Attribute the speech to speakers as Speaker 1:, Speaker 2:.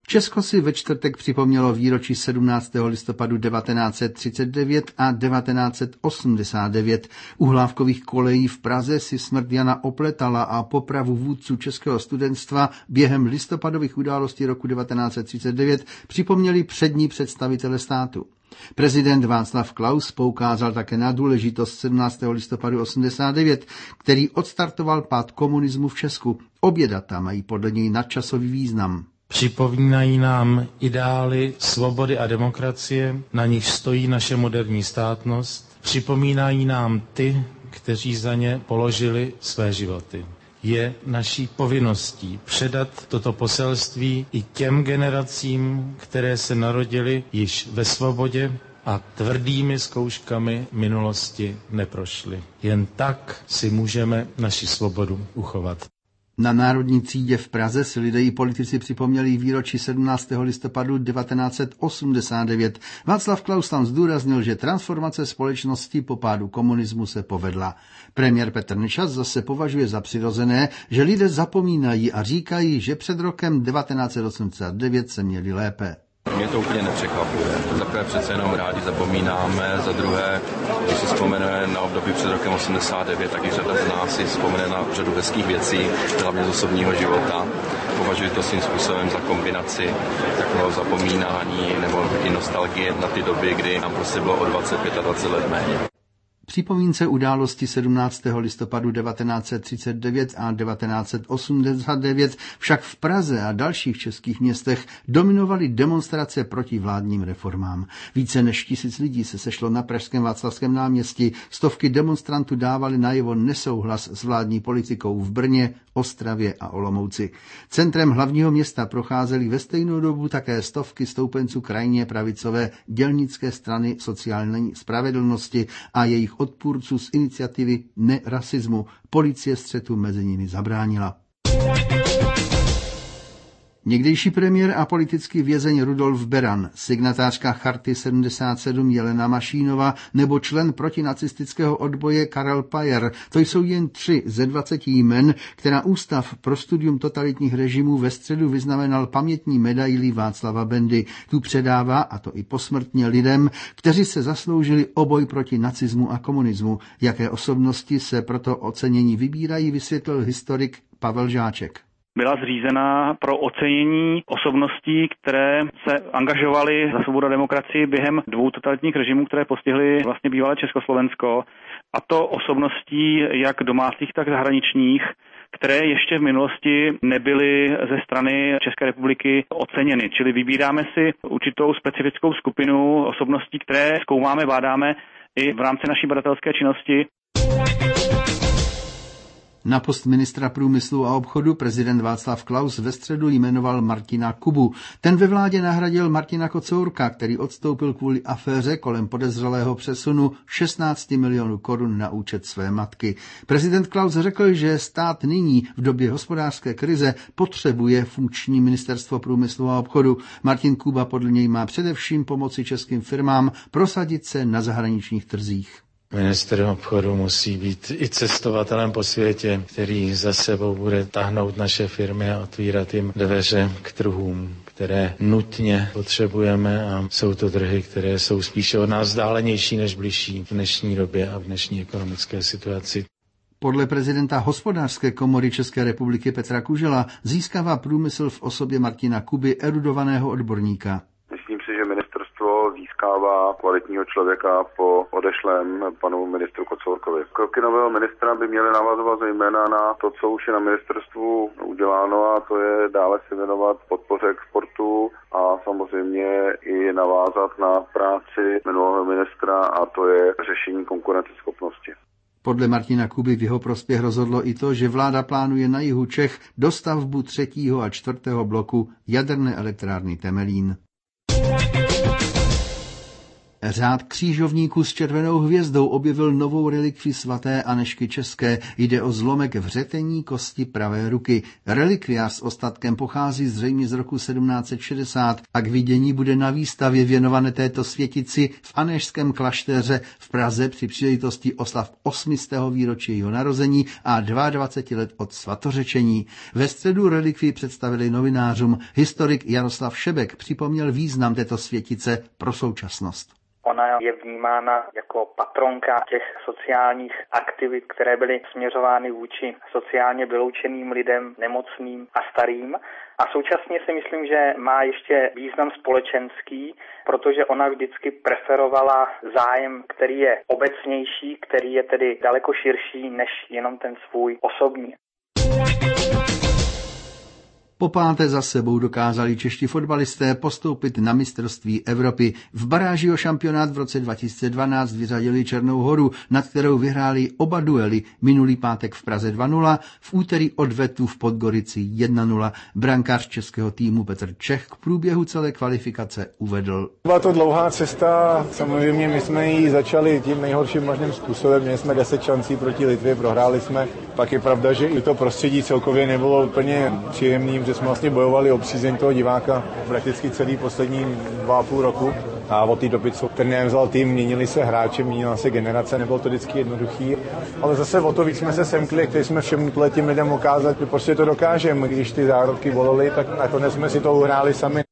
Speaker 1: Česko si ve čtvrtek připomnělo výročí 17. listopadu 1939 a 1989. U Hlávkových kolejí v Praze si smrt Jana Opletala a popravu vůdců českého studentstva během listopadových událostí roku 1939 připomněli přední představitele státu. Prezident Václav Klaus poukázal také na důležitost 17. listopadu 89, který odstartoval pád komunismu v Česku. Obě data mají podle něj nadčasový význam.
Speaker 2: Připomínají nám ideály svobody a demokracie, na nich stojí naše moderní státnost. Připomínají nám ty, kteří za ně položili své životy. Je naší povinností předat toto poselství i těm generacím, které se narodily již ve svobodě a tvrdými zkouškami minulosti neprošly. Jen tak si můžeme naši svobodu uchovat.
Speaker 1: Na Národní třídě v Praze si lidé i politici připomněli výročí 17. listopadu 1989. Václav Klaus tam zdůraznil, že transformace společnosti po pádu komunismu se povedla. Premiér Petr Nečas zase považuje za přirozené, že lidé zapomínají a říkají, že před rokem 1989 se měli lépe.
Speaker 3: Mě to úplně nepřekvapuje. Za prvé přece jenom rádi zapomínáme, za druhé, když si vzpomeneme na období před rokem 89, tak i řada z nás si vzpomene na řadu hezkých věcí, hlavně z osobního života. Považuji to svým způsobem za kombinaci takového zapomínání nebo i nostalgie na ty doby, kdy nám prostě bylo o 25 a 20 let méně.
Speaker 1: Připomínce události 17. listopadu 1939 a 1989 však v Praze a dalších českých městech dominovaly demonstrace proti vládním reformám. Více než 1000 lidí se sešlo na pražském Václavském náměstí. Stovky demonstrantů dávaly najevo nesouhlas s vládní politikou v Brně, Ostravě a Olomouci. Centrem hlavního města procházely ve stejnou dobu také stovky stoupenců krajně pravicové dělnické strany sociální spravedlnosti a jejich odpůrců z iniciativy nerasismu. Policie střetu mezi nimi zabránila. Někdejší premiér a politický vězeň Rudolf Beran, signatářka Charty 77 Jelena Mašínova nebo člen protinacistického odboje Karel Pajer. To jsou jen 3 ze 20 jmen, která Ústav pro studium totalitních režimů ve středu vyznamenal pamětní medailí Václava Bendy. Tu předává, a to i posmrtně, lidem, kteří se zasloužili o boj proti nacismu a komunismu. Jaké osobnosti se proto ocenění vybírají, vysvětlil historik Pavel Žáček.
Speaker 4: Byla zřízena pro ocenění osobností, které se angažovaly za svobodu a demokracii během 2 totalitních režimů, které postihly vlastně bývalé Československo, a to osobností jak domácích, tak zahraničních, které ještě v minulosti nebyly ze strany České republiky oceněny. Čili vybíráme si určitou specifickou skupinu osobností, které zkoumáme, bádáme i v rámci naší badatelské činnosti.
Speaker 1: Na post ministra průmyslu a obchodu prezident Václav Klaus ve středu jmenoval Martina Kubu. Ten ve vládě nahradil Martina Kocourka, který odstoupil kvůli aféře kolem podezřelého přesunu 16 milionů korun na účet své matky. Prezident Klaus řekl, že stát nyní v době hospodářské krize potřebuje funkční ministerstvo průmyslu a obchodu. Martin Kuba podle něj má především pomoci českým firmám prosadit se na zahraničních trzích.
Speaker 2: Ministr obchodu musí být i cestovatelem po světě, který za sebou bude tahnout naše firmy a otvírat jim dveře k trhům, které nutně potřebujeme, a jsou to trhy, které jsou spíše od nás vzdálenější než bližší v dnešní době a v dnešní ekonomické situaci.
Speaker 1: Podle prezidenta Hospodářské komory České republiky Petra Kužela získává průmysl v osobě Martina Kuby erudovaného odborníka.
Speaker 5: Myslím si, že ministerstvo získává kvalitního člověka po odešlém panu ministru Kocourkovi. Kroky nového ministra by měly navazovat zejména na to, co už je na ministerstvu uděláno, a to je dále se věnovat podpoře exportu a samozřejmě i navázat na práci minulého ministra, a to je řešení konkurenceschopnosti.
Speaker 1: Podle Martina Kuby v jeho prospěch rozhodlo i to, že vláda plánuje na jihu Čech dostavbu 3. a 4. bloku jaderné elektrárny Temelín. Řád křížovníků s červenou hvězdou objevil novou relikvii svaté Anežky České. Jde o zlomek vřetení kosti pravé ruky. Relikviář s ostatkem pochází zřejmě z roku 1760 a k vidění bude na výstavě věnované této světici v Anežském klášteře v Praze při příležitosti oslav 800. výročí jeho narození a 22 let od svatořečení. Ve středu relikvii představili novinářům. Historik Jaroslav Šebek připomněl význam této světice pro současnost.
Speaker 6: Ona je vnímána jako patronka těch sociálních aktivit, které byly směřovány vůči sociálně vyloučeným lidem, nemocným a starým. A současně si myslím, že má ještě význam společenský, protože ona vždycky preferovala zájem, který je obecnější, který je tedy daleko širší než jenom ten svůj osobní.
Speaker 1: Po páté za sebou dokázali čeští fotbalisté postoupit na mistrovství Evropy. V baráži o šampionát v roce 2012 vyřadili Černou Horu, nad kterou vyhráli oba duely. Minulý pátek v Praze 2-0, v úterý odvetu v Podgorici 1-0. Brankář českého týmu Petr Čech k průběhu celé kvalifikace uvedl.
Speaker 7: Byla to dlouhá cesta, samozřejmě my jsme ji začali tím nejhorším možným způsobem. Měli jsme 10 šancí proti Litvě, prohráli jsme. Pak je pravda, že i to prostředí celkově nebylo úplně příjemným, že jsme vlastně bojovali o přízeň toho diváka prakticky celý poslední 2,5 roku. A od té doby, co trenér vzal tým, měnili se hráči, měnila se generace, nebylo to vždycky jednoduchý. Ale zase o to víc jsme se semkli, chtěli jsme všem těm lidem ukázat, že prostě to dokážeme. Když ty zárodky bolely, tak nakonec jsme si to uhráli sami.